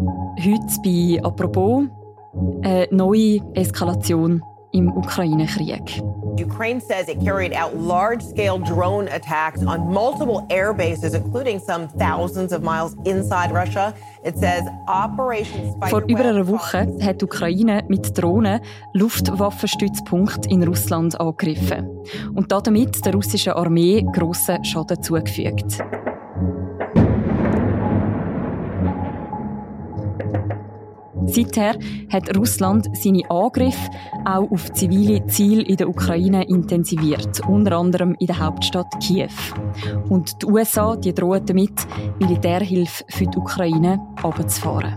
Heute bei «Apropos» eine neue Eskalation im Ukraine-Krieg. Ukraine says it carried out large-scale drone attacks on multiple air bases, including some thousands of miles inside Russia. It says Operation Spiderweb. Vor über einer Woche hat die Ukraine mit Drohnen Luftwaffenstützpunkte in Russland angegriffen und damit der russischen Armee grossen Schaden zugefügt. Seither hat Russland seine Angriffe auch auf zivile Ziele in der Ukraine intensiviert, unter anderem in der Hauptstadt Kiew. Und die USA die drohen damit, Militärhilfe für die Ukraine herunterzufahren.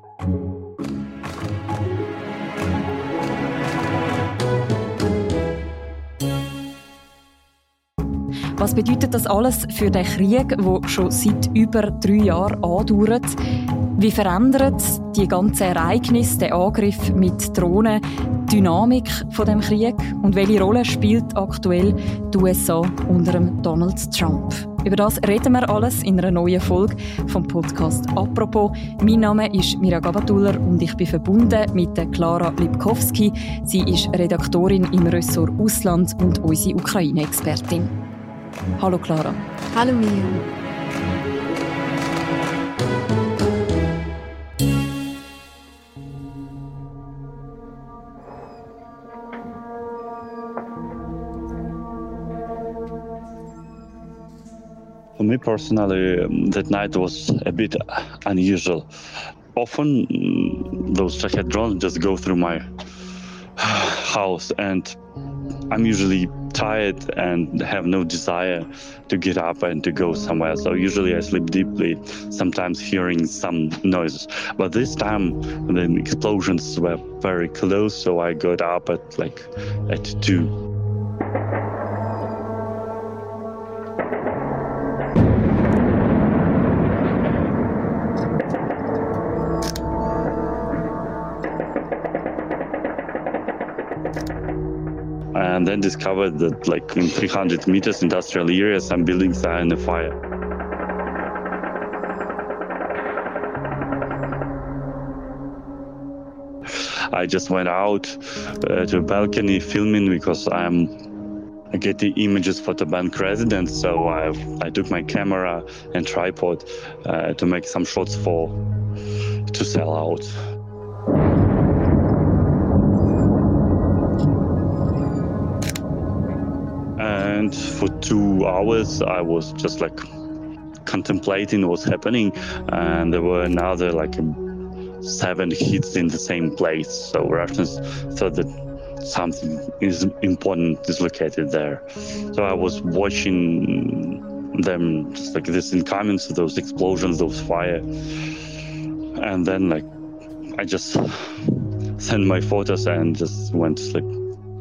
Was bedeutet das alles für den Krieg, der schon seit über 3 Jahren andauert? Wie verändert die ganzen Ereignisse, der Angriff mit Drohnen, die Dynamik von dem Krieg? Und welche Rolle spielt aktuell die USA unter Donald Trump? Über das reden wir alles in einer neuen Folge vom Podcast «Apropos». Mein Name ist Mira Gabatuller und ich bin verbunden mit Klara Lipkowski. Sie ist Redaktorin im Ressort Ausland und unsere Ukraine-Expertin. Hallo Klara. Hallo Mia. For me personally, that night was a bit unusual. Often, those Shahed drones just go through my house, and I'm usually tired and have no desire to get up and to go somewhere. So usually I sleep deeply, sometimes hearing some noises. But this time, the explosions were very close, so I got up at 2. And then discovered that in 300 meters industrial areas, some buildings are in a fire. I just went out to a balcony filming because I get the images for the bank residents. So I took my camera and tripod to make some shots to sell out. And for 2 hours, I was just contemplating what's happening. And there were another 7 hits in the same place. So Russians thought that something important is located there. So I was watching them just this incoming, so those explosions, those fire. And then I just sent my photos and just went to sleep.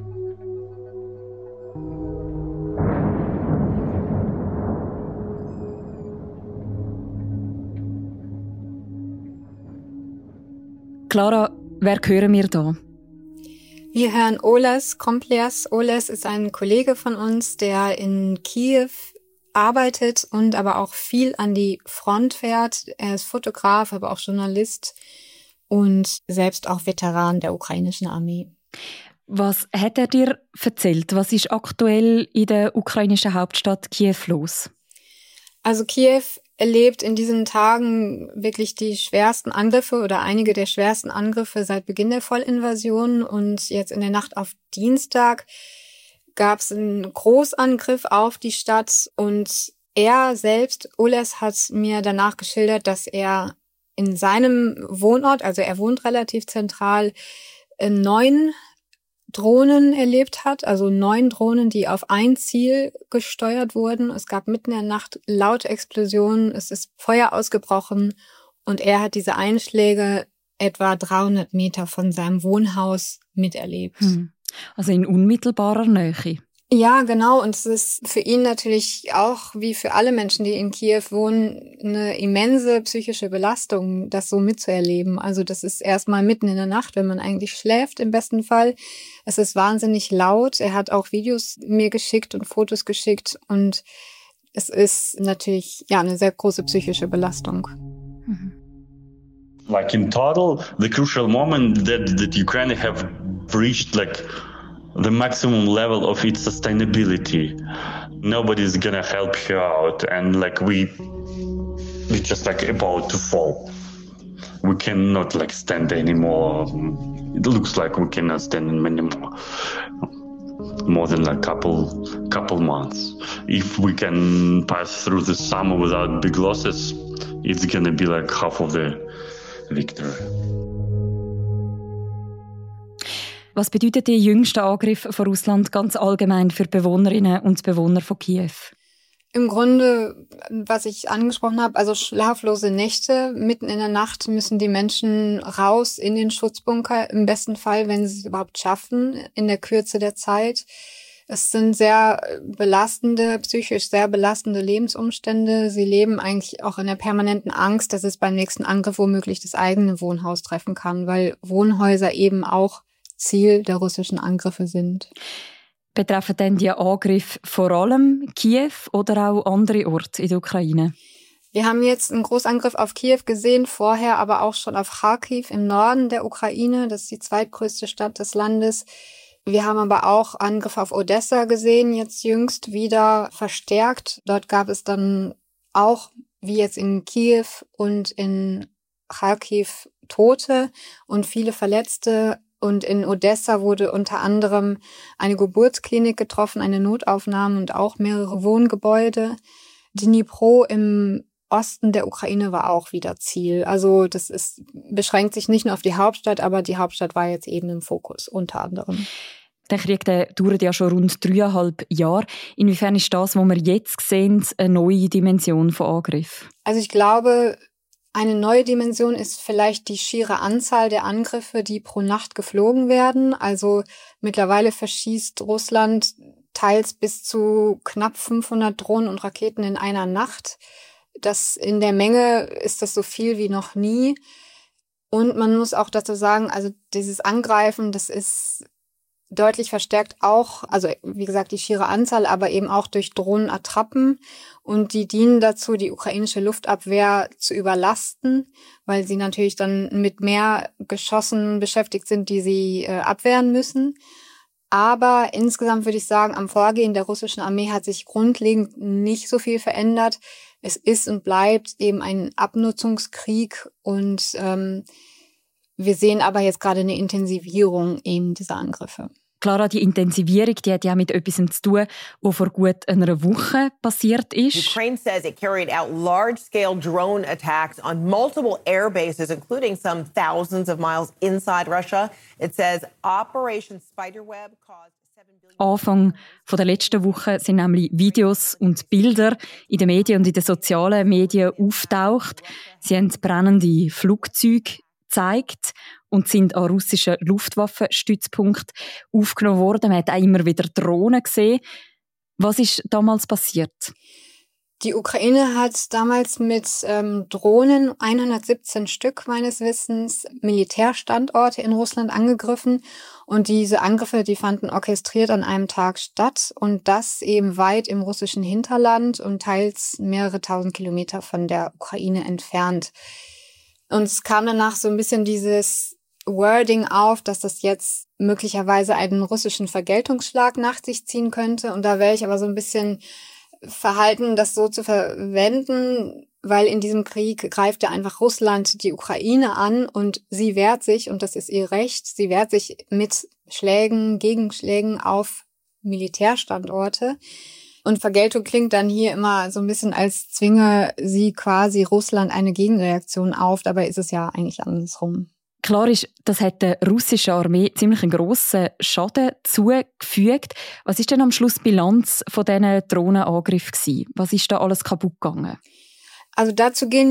Klara, wer hören wir da? Wir hören Oles Komplias. Oles ist ein Kollege von uns, der in Kiew arbeitet und aber auch viel an die Front fährt. Er ist Fotograf, aber auch Journalist und selbst auch Veteran der ukrainischen Armee. Was hat er dir erzählt? Was ist aktuell in der ukrainischen Hauptstadt Kiew los? Also Kiew erlebt in diesen Tagen wirklich die schwersten Angriffe oder einige der schwersten Angriffe seit Beginn der Vollinvasion. Und jetzt in der Nacht auf Dienstag gab es einen Großangriff auf die Stadt. Und er selbst, Oles, hat mir danach geschildert, dass er in seinem Wohnort, also er wohnt relativ zentral, 9 Drohnen erlebt hat, also 9 Drohnen, die auf ein Ziel gesteuert wurden. Es gab mitten in der Nacht laute Explosionen, es ist Feuer ausgebrochen und er hat diese Einschläge etwa 300 Meter von seinem Wohnhaus miterlebt. Also in unmittelbarer Nähe. Ja, genau. Und es ist für ihn natürlich auch, wie für alle Menschen, die in Kiew wohnen, eine immense psychische Belastung, das so mitzuerleben. Also das ist erstmal mitten in der Nacht, wenn man eigentlich schläft im besten Fall. Es ist wahnsinnig laut. Er hat auch Videos mir geschickt und Fotos geschickt. Und es ist natürlich eine sehr große psychische Belastung. Like in total, the crucial moment that Ukraine have reached like the maximum level of its sustainability. Nobody's gonna help her out, and like we just like about to fall. We cannot like stand anymore. It looks like we cannot stand anymore. More than a couple months. If we can pass through the summer without big losses, it's gonna be like half of the victory. Was bedeutet der jüngste Angriff von Russland ganz allgemein für die Bewohnerinnen und Bewohner von Kiew? Im Grunde, was ich angesprochen habe, also schlaflose Nächte. Mitten in der Nacht müssen die Menschen raus in den Schutzbunker, im besten Fall, wenn sie es überhaupt schaffen, in der Kürze der Zeit. Es sind psychisch sehr belastende Lebensumstände. Sie leben eigentlich auch in der permanenten Angst, dass es beim nächsten Angriff womöglich das eigene Wohnhaus treffen kann, weil Wohnhäuser eben auch Ziel der russischen Angriffe sind. Betreffen denn die Angriffe vor allem Kiew oder auch andere Orte in der Ukraine? Wir haben jetzt einen Großangriff auf Kiew gesehen, vorher aber auch schon auf Kharkiv im Norden der Ukraine. Das ist die zweitgrößte Stadt des Landes. Wir haben aber auch Angriffe auf Odessa gesehen, jetzt jüngst wieder verstärkt. Dort gab es dann auch, wie jetzt in Kiew und in Kharkiv, Tote und viele Verletzte. Und in Odessa wurde unter anderem eine Geburtsklinik getroffen, eine Notaufnahme und auch mehrere Wohngebäude. Dnipro im Osten der Ukraine war auch wieder Ziel. Also beschränkt sich nicht nur auf die Hauptstadt, aber die Hauptstadt war jetzt eben im Fokus, unter anderem. Der Krieg dauert ja schon rund 3,5 Jahre. Inwiefern ist das, was wir jetzt sehen, eine neue Dimension von Angriff? Also ich glaube, eine neue Dimension ist vielleicht die schiere Anzahl der Angriffe, die pro Nacht geflogen werden. Also mittlerweile verschießt Russland teils bis zu knapp 500 Drohnen und Raketen in einer Nacht. In der Menge ist das so viel wie noch nie. Und man muss auch dazu sagen, also dieses Angreifen, das ist deutlich verstärkt auch, also wie gesagt die schiere Anzahl, aber eben auch durch Drohnenattrappen. Und die dienen dazu, die ukrainische Luftabwehr zu überlasten, weil sie natürlich dann mit mehr Geschossen beschäftigt sind, die sie abwehren müssen. Aber insgesamt würde ich sagen, am Vorgehen der russischen Armee hat sich grundlegend nicht so viel verändert. Es ist und bleibt eben ein Abnutzungskrieg und wir sehen aber jetzt gerade eine Intensivierung eben dieser Angriffe. Clara, die Intensivierung, die hat ja mit etwas zu tun, was vor gut einer Woche passiert ist. Ukraine says it carried out large-scale drone attacks on multiple air bases, including some thousands of miles inside Russia. It says Operation Spiderweb caused Anfang der letzten Woche sind nämlich Videos und Bilder in den Medien und in den sozialen Medien auftaucht. Sie haben brennende Flugzeuge gezeigt und sind an russischen Luftwaffenstützpunkten aufgenommen worden. Man hat auch immer wieder Drohnen gesehen. Was ist damals passiert? Die Ukraine hat damals mit Drohnen 117 Stück meines Wissens Militärstandorte in Russland angegriffen. Und diese Angriffe, die fanden orchestriert an einem Tag statt. Und das eben weit im russischen Hinterland und teils mehrere tausend Kilometer von der Ukraine entfernt. Und es kam danach so ein bisschen dieses Wording auf, dass das jetzt möglicherweise einen russischen Vergeltungsschlag nach sich ziehen könnte. Und da wäre ich aber so ein bisschen verhalten, das so zu verwenden, weil in diesem Krieg greift ja einfach Russland die Ukraine an und sie wehrt sich, und das ist ihr Recht, sie wehrt sich mit Gegenschlägen auf Militärstandorte. Und Vergeltung klingt dann hier immer so ein bisschen, als zwinge sie quasi Russland eine Gegenreaktion auf. Dabei ist es ja eigentlich andersrum. Klar ist, das hat der russischen Armee ziemlich einen grossen Schaden zugefügt. Was ist denn am Schluss die Bilanz von diesen Drohnenangriffen? Was ist da alles kaputt gegangen? Also dazu gehen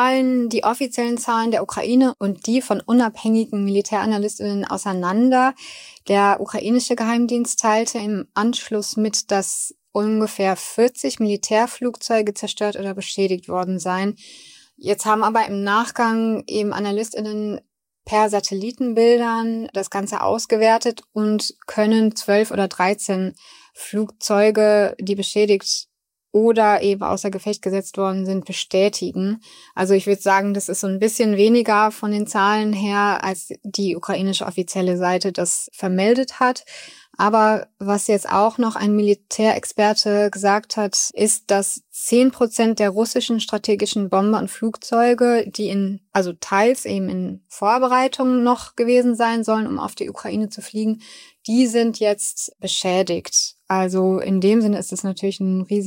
die offiziellen Zahlen der Ukraine und die von unabhängigen Militäranalystinnen auseinander. Der ukrainische Geheimdienst teilte im Anschluss mit, dass ungefähr 40 Militärflugzeuge zerstört oder beschädigt worden seien. Jetzt haben aber im Nachgang eben AnalystInnen per Satellitenbildern das Ganze ausgewertet und können 12 oder 13 Flugzeuge, die beschädigt oder eben außer Gefecht gesetzt worden sind, bestätigen. Also ich würde sagen, das ist so ein bisschen weniger von den Zahlen her, als die ukrainische offizielle Seite das vermeldet hat. Aber was jetzt auch noch ein Militärexperte gesagt hat, ist, dass 10% der russischen strategischen Bomber und Flugzeuge, die also teils eben in Vorbereitung noch gewesen sein sollen, um auf die Ukraine zu fliegen, die sind jetzt beschädigt. Also in dem Sinne ist es natürlich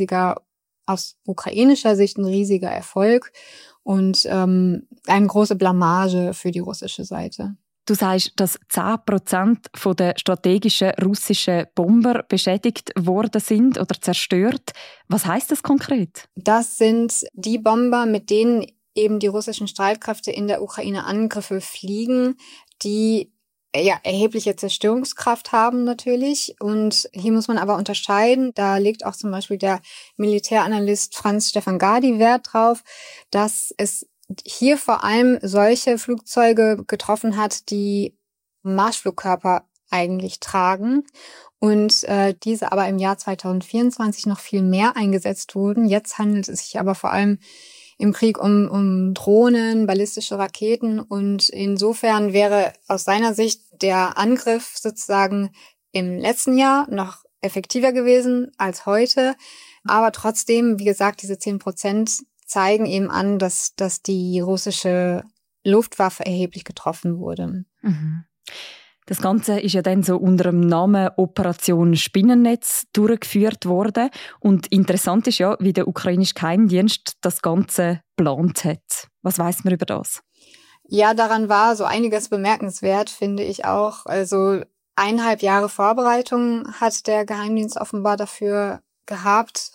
aus ukrainischer Sicht ein riesiger Erfolg und eine große Blamage für die russische Seite. Du sagst, dass 10% der strategischen russischen Bomber beschädigt worden sind oder zerstört. Was heisst das konkret? Das sind die Bomber, mit denen eben die russischen Streitkräfte in der Ukraine Angriffe fliegen, die erhebliche Zerstörungskraft haben natürlich. Und hier muss man aber unterscheiden. Da legt auch zum Beispiel der Militäranalyst Franz Stefan Gadi Wert drauf, dass es hier vor allem solche Flugzeuge getroffen hat, die Marschflugkörper eigentlich tragen und diese aber im Jahr 2024 noch viel mehr eingesetzt wurden. Jetzt handelt es sich aber vor allem im Krieg um Drohnen, ballistische Raketen und insofern wäre aus seiner Sicht der Angriff sozusagen im letzten Jahr noch effektiver gewesen als heute. Aber trotzdem, wie gesagt, diese 10% zeigen eben an, dass die russische Luftwaffe erheblich getroffen wurde. Mhm. Das Ganze ist ja dann so unter dem Namen Operation Spinnennetz durchgeführt worden. Und interessant ist ja, wie der ukrainische Geheimdienst das Ganze geplant hat. Was weiss man über das? Ja, daran war so einiges bemerkenswert, finde ich auch. Also 1,5 Jahre Vorbereitung hat der Geheimdienst offenbar dafür gehabt.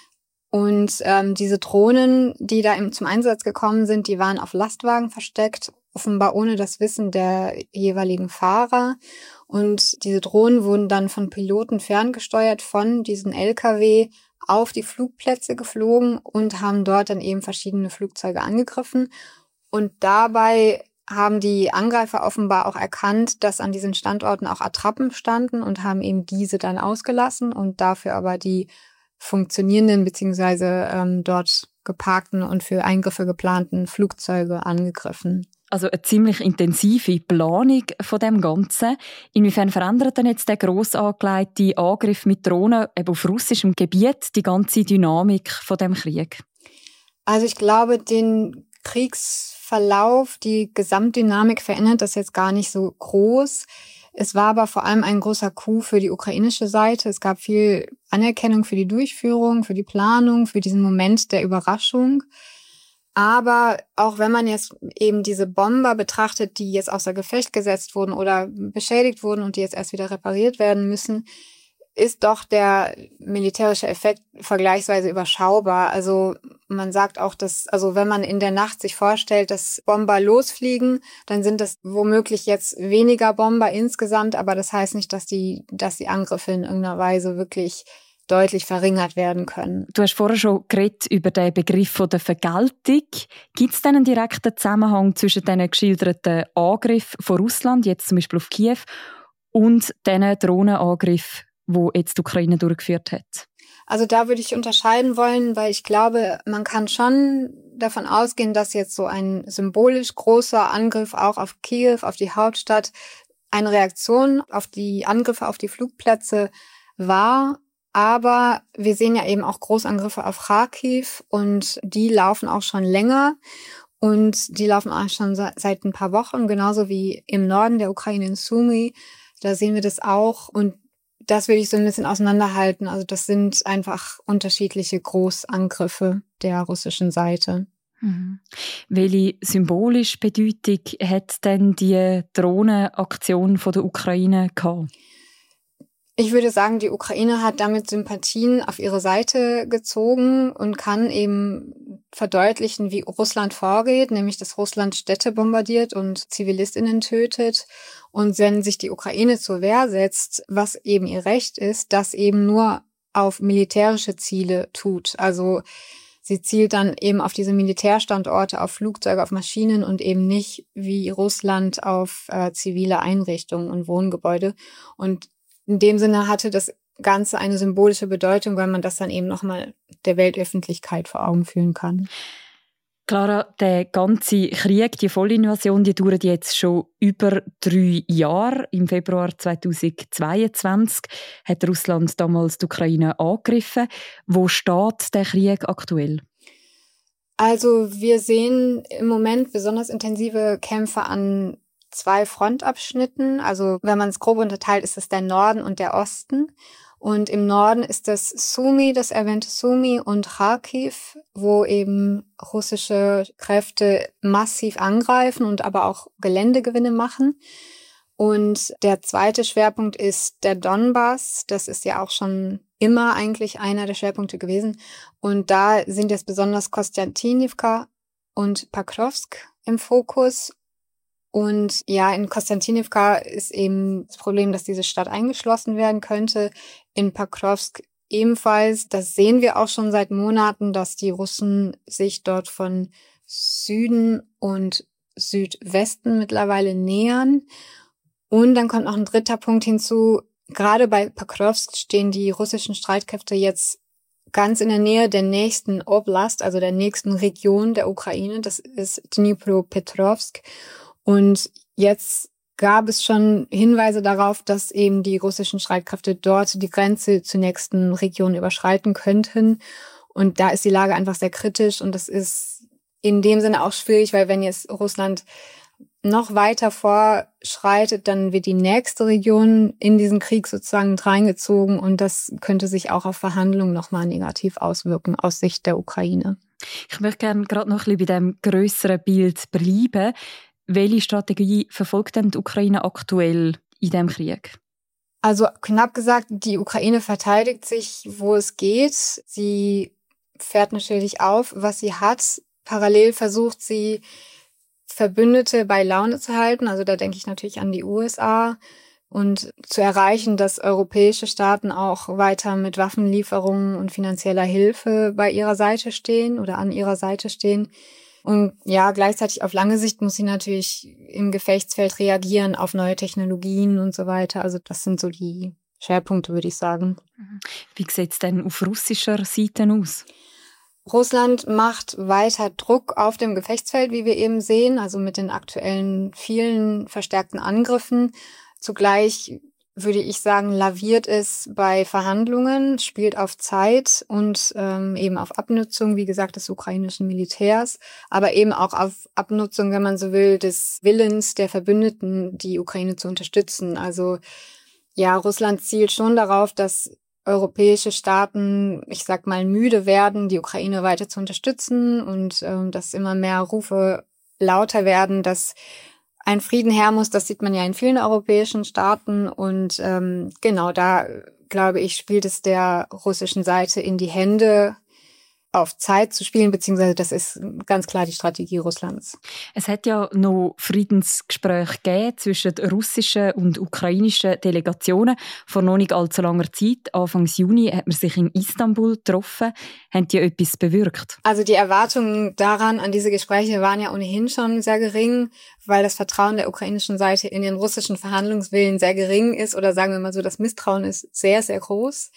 Und diese Drohnen, die da zum Einsatz gekommen sind, die waren auf Lastwagen versteckt, offenbar ohne das Wissen der jeweiligen Fahrer. Und diese Drohnen wurden dann von Piloten ferngesteuert von diesen LKW auf die Flugplätze geflogen und haben dort dann eben verschiedene Flugzeuge angegriffen. Und dabei haben die Angreifer offenbar auch erkannt, dass an diesen Standorten auch Attrappen standen und haben eben diese dann ausgelassen und dafür aber die funktionierenden bzw. dort geparkten und für Eingriffe geplanten Flugzeuge angegriffen. Also eine ziemlich intensive Planung von dem Ganzen. Inwiefern verändert denn jetzt der gross angelegte Angriff mit Drohnen eben auf russischem Gebiet die ganze Dynamik von dem Krieg? Also ich glaube, den Kriegsverlauf, die Gesamtdynamik verändert das jetzt gar nicht so groß. Es war aber vor allem ein großer Coup für die ukrainische Seite. Es gab viel Anerkennung für die Durchführung, für die Planung, für diesen Moment der Überraschung. Aber auch wenn man jetzt eben diese Bomber betrachtet, die jetzt außer Gefecht gesetzt wurden oder beschädigt wurden und die jetzt erst wieder repariert werden müssen, ist doch der militärische Effekt vergleichsweise überschaubar. Also man sagt auch, dass, also wenn man in der Nacht sich vorstellt, dass Bomber losfliegen, dann sind das womöglich jetzt weniger Bomber insgesamt, aber das heißt nicht, dass die Angriffe in irgendeiner Weise wirklich deutlich verringert werden können. Du hast vorher schon geredet über den Begriff von der Vergeltung. Gibt es denn einen direkten Zusammenhang zwischen den geschilderten Angriffen von Russland, jetzt zum Beispiel auf Kiew, und diesen Drohnenangriffen, wo jetzt die Ukraine durchgeführt hat? Also da würde ich unterscheiden wollen, weil ich glaube, man kann schon davon ausgehen, dass jetzt so ein symbolisch großer Angriff auch auf Kiew, auf die Hauptstadt, eine Reaktion auf die Angriffe auf die Flugplätze war. Aber wir sehen ja eben auch Großangriffe auf Kharkiv und die laufen auch schon länger und die laufen auch schon seit ein paar Wochen, genauso wie im Norden der Ukraine in Sumy. Da sehen wir das auch und das würde ich so ein bisschen auseinanderhalten. Also das sind einfach unterschiedliche Großangriffe der russischen Seite. Mhm. Welche symbolische Bedeutung hat denn die Drohnenaktion von der Ukraine gehabt? Ich würde sagen, die Ukraine hat damit Sympathien auf ihre Seite gezogen und kann eben verdeutlichen, wie Russland vorgeht, nämlich dass Russland Städte bombardiert und ZivilistInnen tötet. Und wenn sich die Ukraine zur Wehr setzt, was eben ihr Recht ist, das eben nur auf militärische Ziele tut. Also sie zielt dann eben auf diese Militärstandorte, auf Flugzeuge, auf Maschinen und eben nicht wie Russland auf zivile Einrichtungen und Wohngebäude. Und in dem Sinne hatte das Ganze eine symbolische Bedeutung, weil man das dann eben nochmal der Weltöffentlichkeit vor Augen führen kann. Clara, der ganze Krieg, die Vollinvasion, die dauert jetzt schon über 3 Jahre. Im Februar 2022 hat Russland damals die Ukraine angegriffen. Wo steht der Krieg aktuell? Also wir sehen im Moment besonders intensive Kämpfe an 2 Frontabschnitten. Also wenn man es grob unterteilt, ist es der Norden und der Osten. Und im Norden ist das Sumy, das erwähnte Sumy, und Kharkiv, wo eben russische Kräfte massiv angreifen und aber auch Geländegewinne machen. Und der zweite Schwerpunkt ist der Donbass. Das ist ja auch schon immer eigentlich einer der Schwerpunkte gewesen. Und da sind jetzt besonders Kostantinivka und Pokrovsk im Fokus. Und ja, in Kostantinivka ist eben das Problem, dass diese Stadt eingeschlossen werden könnte. In Pokrovsk ebenfalls. Das sehen wir auch schon seit Monaten, dass die Russen sich dort von Süden und Südwesten mittlerweile nähern. Und dann kommt noch ein dritter Punkt hinzu. Gerade bei Pokrovsk stehen die russischen Streitkräfte jetzt ganz in der Nähe der nächsten Oblast, also der nächsten Region der Ukraine. Das ist Dnipropetrovsk. Und jetzt gab es schon Hinweise darauf, dass eben die russischen Streitkräfte dort die Grenze zur nächsten Region überschreiten könnten. Und da ist die Lage einfach sehr kritisch. Und das ist in dem Sinne auch schwierig, weil wenn jetzt Russland noch weiter vorschreitet, dann wird die nächste Region in diesen Krieg sozusagen reingezogen. Und das könnte sich auch auf Verhandlungen nochmal negativ auswirken aus Sicht der Ukraine. Ich möchte gerne gerade noch ein bisschen bei diesem grösseren Bild bleiben. Welche Strategie verfolgt denn die Ukraine aktuell in diesem Krieg? Also knapp gesagt, die Ukraine verteidigt sich, wo es geht. Sie fährt natürlich auf, was sie hat. Parallel versucht sie, Verbündete bei Laune zu halten. Also da denke ich natürlich an die USA. Und zu erreichen, dass europäische Staaten auch weiter mit Waffenlieferungen und finanzieller Hilfe bei ihrer Seite stehen oder an ihrer Seite stehen. Und ja, gleichzeitig auf lange Sicht muss sie natürlich im Gefechtsfeld reagieren auf neue Technologien und so weiter. Also das sind so die Schwerpunkte, würde ich sagen. Wie sieht es denn auf russischer Seite aus? Russland macht weiter Druck auf dem Gefechtsfeld, wie wir eben sehen, also mit den aktuellen vielen verstärkten Angriffen. Zugleich würde ich sagen, laviert es bei Verhandlungen, spielt auf Zeit und eben auf Abnutzung, wie gesagt, des ukrainischen Militärs, aber eben auch auf Abnutzung, wenn man so will, des Willens der Verbündeten, die Ukraine zu unterstützen. Also ja, Russland zielt schon darauf, dass europäische Staaten, ich sag mal, müde werden, die Ukraine weiter zu unterstützen und dass immer mehr Rufe lauter werden, dass ein Frieden her muss. Das sieht man ja in vielen europäischen Staaten und genau da, glaube ich, spielt es der russischen Seite in die Hände, auf Zeit zu spielen, beziehungsweise das ist ganz klar die Strategie Russlands. Es hat ja noch Friedensgespräche gegeben zwischen russischen und ukrainischen Delegationen vor noch nicht allzu langer Zeit. Anfang Juni hat man sich in Istanbul getroffen. Haben die etwas bewirkt? Also die Erwartungen daran, an diese Gespräche waren ja ohnehin schon sehr gering, weil das Vertrauen der ukrainischen Seite in den russischen Verhandlungswillen sehr gering ist oder sagen wir mal so, das Misstrauen ist sehr, sehr groß.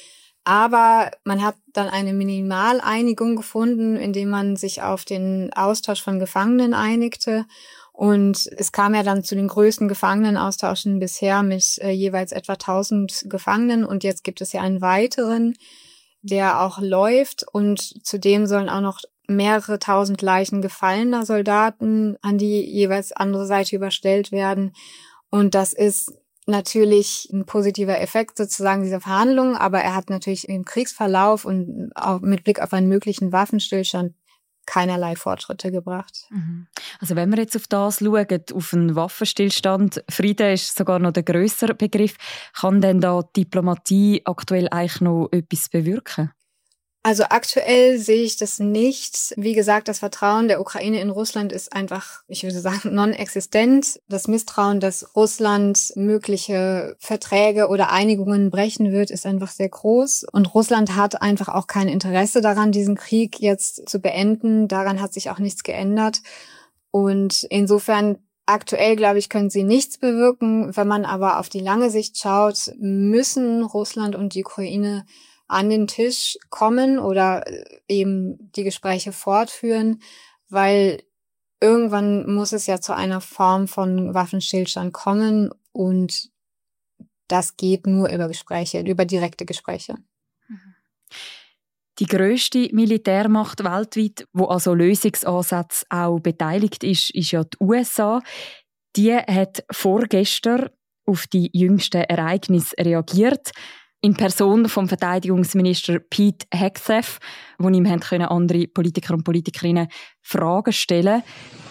Aber man hat dann eine Minimaleinigung gefunden, indem man sich auf den Austausch von Gefangenen einigte. Und es kam ja dann zu den größten Gefangenenaustauschen bisher mit jeweils etwa 1000 Gefangenen. Und jetzt gibt es ja einen weiteren, der auch läuft. Und zudem sollen auch noch mehrere 1000 Leichen gefallener Soldaten an die jeweils andere Seite überstellt werden. Und das ist natürlich ein positiver Effekt sozusagen dieser Verhandlungen, aber er hat natürlich im Kriegsverlauf und auch mit Blick auf einen möglichen Waffenstillstand keinerlei Fortschritte gebracht. Also wenn wir jetzt auf das schauen, auf einen Waffenstillstand, Frieden ist sogar noch der grössere Begriff, kann denn da Diplomatie aktuell eigentlich noch etwas bewirken? Also aktuell sehe ich das nicht. Wie gesagt, das Vertrauen der Ukraine in Russland ist einfach, ich würde sagen, non-existent. Das Misstrauen, dass Russland mögliche Verträge oder Einigungen brechen wird, ist einfach sehr groß. Und Russland hat einfach auch kein Interesse daran, diesen Krieg jetzt zu beenden. Daran hat sich auch nichts geändert. Und insofern Aktuell, glaube ich, können sie nichts bewirken. Wenn man aber auf die lange Sicht schaut, müssen Russland und die Ukraine an den Tisch kommen oder eben die Gespräche fortführen, weil irgendwann muss es ja zu einer Form von Waffenstillstand kommen und das geht nur über Gespräche, über direkte Gespräche. Die grösste Militärmacht weltweit, wo also Lösungsansätze auch beteiligt ist, ist ja die USA. Die hat vorgestern auf die jüngsten Ereignisse reagiert. In Person vom Verteidigungsminister Pete Hegseth, wo ihm andere Politiker und Politikerinnen Fragen stellen.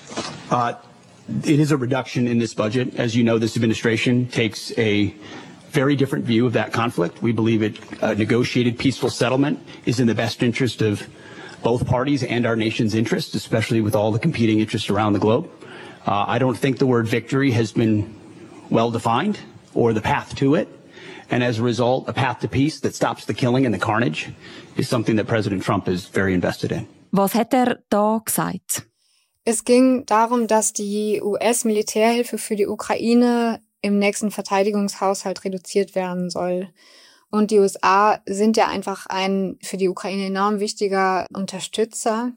It is a reduction in this budget. As you know, this administration takes a very different view of that conflict. We believe a negotiated peaceful settlement is in the best interest of both parties and our nation's interests, especially with all the competing interests around the globe. I don't think the word victory has been well defined or the path to it. And as a result, a path to peace that stops the killing and the carnage is something that President Trump is very invested in. Was hat da gesagt? Es ging darum, dass die US-Militärhilfe für die Ukraine im nächsten Verteidigungshaushalt reduziert werden soll. Und die USA sind ja einfach ein für die Ukraine enorm wichtiger Unterstützer.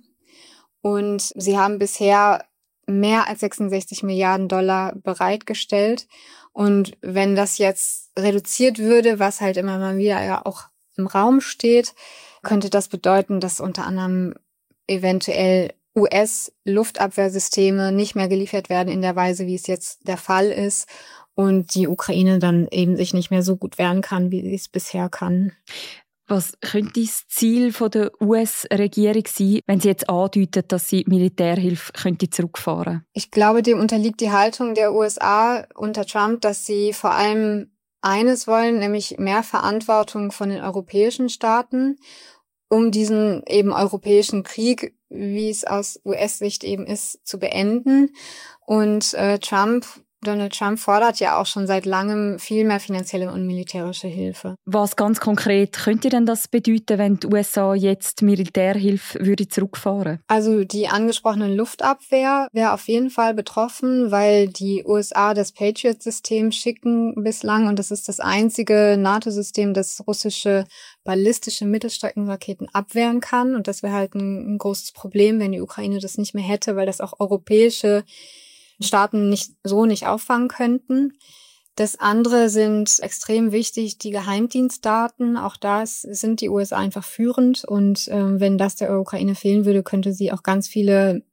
Und sie haben bisher mehr als 66 Milliarden Dollar bereitgestellt. Und wenn das jetzt reduziert würde, was halt immer mal wieder ja auch im Raum steht, könnte das bedeuten, dass unter anderem eventuell US-Luftabwehrsysteme nicht mehr geliefert werden in der Weise, wie es jetzt der Fall ist. Und die Ukraine dann eben sich nicht mehr so gut wehren kann, wie sie es bisher kann. Was könnte das Ziel der US-Regierung sein, wenn sie jetzt andeutet, dass sie Militärhilfe zurückfahren könnte? Ich glaube, dem unterliegt die Haltung der USA unter Trump, dass sie vor allem eines wollen, nämlich mehr Verantwortung von den europäischen Staaten, um diesen eben europäischen Krieg, wie es aus US-Sicht eben ist, zu beenden. Und Donald Trump fordert ja auch schon seit langem viel mehr finanzielle und militärische Hilfe. Was ganz konkret könnte denn das bedeuten, wenn die USA jetzt Militärhilfe zurückfahren würde? Also die angesprochene Luftabwehr wäre auf jeden Fall betroffen, weil die USA das Patriot-System schicken bislang und das ist das einzige NATO-System, das russische ballistische Mittelstreckenraketen abwehren kann. Und das wäre halt ein großes Problem, wenn die Ukraine das nicht mehr hätte, weil das auch europäische Staaten nicht auffangen könnten. Das andere sind extrem wichtig, die Geheimdienstdaten. Auch da sind die USA einfach führend. Und wenn das der Ukraine fehlen würde, könnte sie auch ganz viele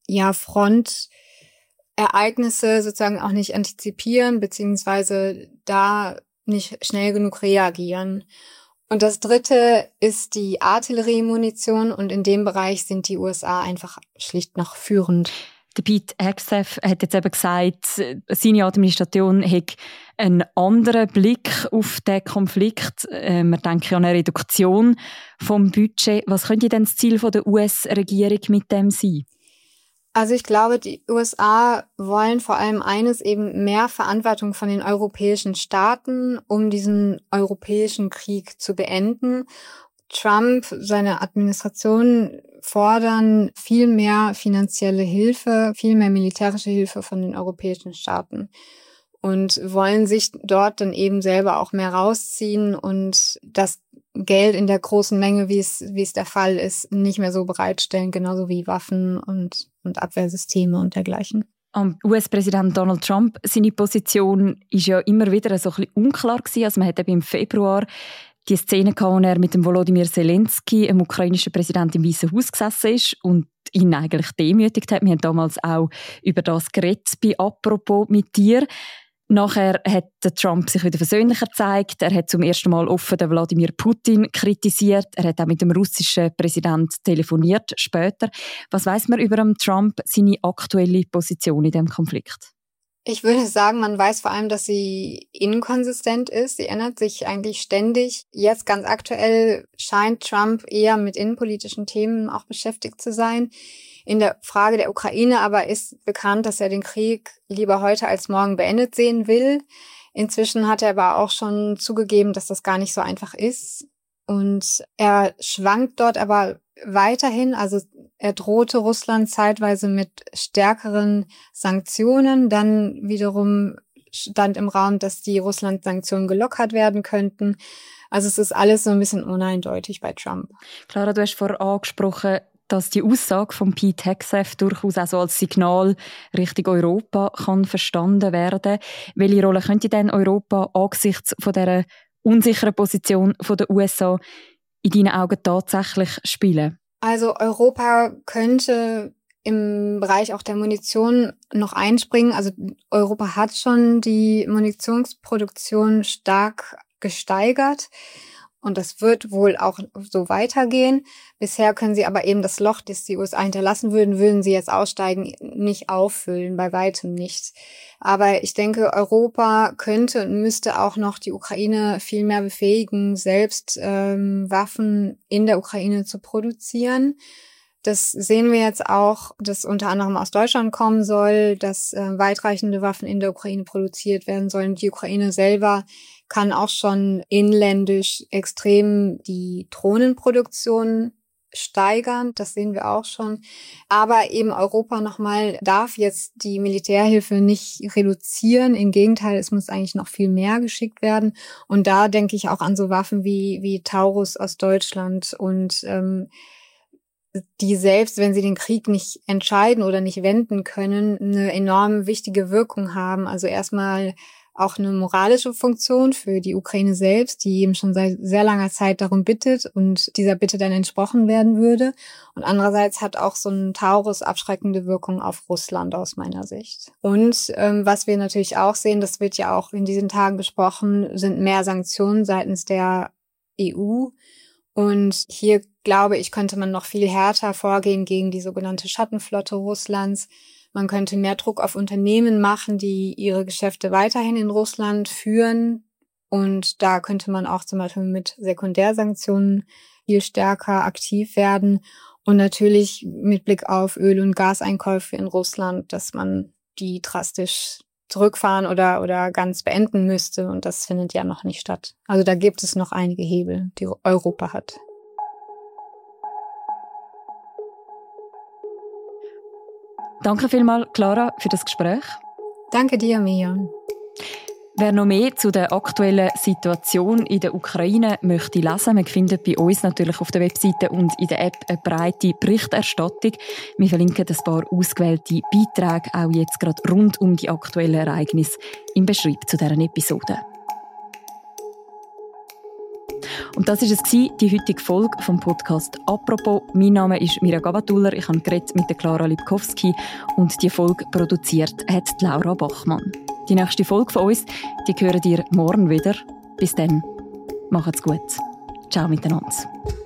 Frontereignisse sozusagen auch nicht antizipieren, beziehungsweise da nicht schnell genug reagieren. Und das dritte ist die Artilleriemunition. Und in dem Bereich sind die USA einfach schlicht noch führend. Der Pete Hegseth hat jetzt eben gesagt, seine Administration hat einen anderen Blick auf den Konflikt. Man denkt an eine Reduktion vom Budget. Was könnte denn das Ziel der US-Regierung mit dem sein? Also ich glaube, die USA wollen vor allem eines, eben mehr Verantwortung von den europäischen Staaten, um diesen europäischen Krieg zu beenden. Trump, seine Administration fordern viel mehr finanzielle Hilfe, viel mehr militärische Hilfe von den europäischen Staaten und wollen sich dort dann eben selber auch mehr rausziehen und das Geld in der großen Menge, wie es der Fall ist, nicht mehr so bereitstellen, genauso wie Waffen und Abwehrsysteme und dergleichen. US-Präsident Donald Trump, seine Position ist ja immer wieder so ein bisschen unklar gewesen. Also man hat eben im Februar die Szene gehabt, wo er mit dem Volodymyr Zelensky, dem ukrainischen Präsidenten, im Weißen Haus gesessen ist und ihn eigentlich demütigt hat. Wir haben damals auch über das geredet bei «Apropos» mit dir. Nachher hat Trump sich wieder versöhnlicher gezeigt. Er hat zum ersten Mal offen den Wladimir Putin kritisiert. Er hat auch mit dem russischen Präsidenten telefoniert später. Was weiss man über Trump, seine aktuelle Position in diesem Konflikt? Ich würde sagen, man weiß vor allem, dass sie inkonsistent ist. Sie ändert sich eigentlich ständig. Jetzt ganz aktuell scheint Trump eher mit innenpolitischen Themen auch beschäftigt zu sein. In der Frage der Ukraine aber ist bekannt, dass er den Krieg lieber heute als morgen beendet sehen will. Inzwischen hat er aber auch schon zugegeben, dass das gar nicht so einfach ist. Und er schwankt dort aber weiterhin, also er drohte Russland zeitweise mit stärkeren Sanktionen. Dann wiederum stand im Raum, dass die Russland-Sanktionen gelockert werden könnten. Also es ist alles so ein bisschen uneindeutig bei Trump. Clara, du hast vorhin angesprochen, dass die Aussage von Pete Hegseth durchaus auch so als Signal Richtung Europa kann verstanden werden. Welche Rolle könnte denn Europa angesichts von dieser unsicheren Position der USA in deinen Augen tatsächlich spielen? Also Europa könnte im Bereich auch der Munition noch einspringen. Also Europa hat schon die Munitionsproduktion stark gesteigert und das wird wohl auch so weitergehen. Bisher können sie aber eben das Loch, das die USA hinterlassen würden sie jetzt aussteigen, nicht auffüllen, bei weitem nicht. Aber ich denke, Europa könnte und müsste auch noch die Ukraine viel mehr befähigen, selbst Waffen in der Ukraine zu produzieren. Das sehen wir jetzt auch, dass unter anderem aus Deutschland kommen soll, dass weitreichende Waffen in der Ukraine produziert werden sollen. Die Ukraine selber kann auch schon inländisch extrem die Drohnenproduktion steigern. Das sehen wir auch schon. Aber eben Europa nochmal darf jetzt die Militärhilfe nicht reduzieren. Im Gegenteil, es muss eigentlich noch viel mehr geschickt werden. Und da denke ich auch an so Waffen wie Taurus aus Deutschland und die selbst, wenn sie den Krieg nicht entscheiden oder nicht wenden können, eine enorm wichtige Wirkung haben. Also erstmal auch eine moralische Funktion für die Ukraine selbst, die eben schon seit sehr langer Zeit darum bittet und dieser Bitte dann entsprochen werden würde. Und andererseits hat auch so ein Taurus abschreckende Wirkung auf Russland aus meiner Sicht. Und was wir natürlich auch sehen, das wird ja auch in diesen Tagen besprochen, sind mehr Sanktionen seitens der EU. Und hier, glaube ich, könnte man noch viel härter vorgehen gegen die sogenannte Schattenflotte Russlands. Man könnte mehr Druck auf Unternehmen machen, die ihre Geschäfte weiterhin in Russland führen. Und da könnte man auch zum Beispiel mit Sekundärsanktionen viel stärker aktiv werden. Und natürlich mit Blick auf Öl- und Gaseinkäufe in Russland, dass man die drastisch zurückfahren oder ganz beenden müsste. Und das findet ja noch nicht statt. Also da gibt es noch einige Hebel, die Europa hat. Danke vielmals, Clara, für das Gespräch. Danke dir, Miriam. Wer noch mehr zu der aktuellen Situation in der Ukraine möchte lesen, man findet bei uns natürlich auf der Webseite und in der App eine breite Berichterstattung. Wir verlinken ein paar ausgewählte Beiträge, auch jetzt gerade rund um die aktuellen Ereignisse, im Beschreib zu dieser Episode. Und das war es, die heutige Folge vom Podcast «Apropos». Mein Name ist Mirja Gabatuller, ich habe geredet mit Clara Lipkowski und die Folge produziert hat Laura Bachmann. Die nächste Folge von uns, die hören ihr morgen wieder. Bis dann, macht's gut. Ciao miteinander.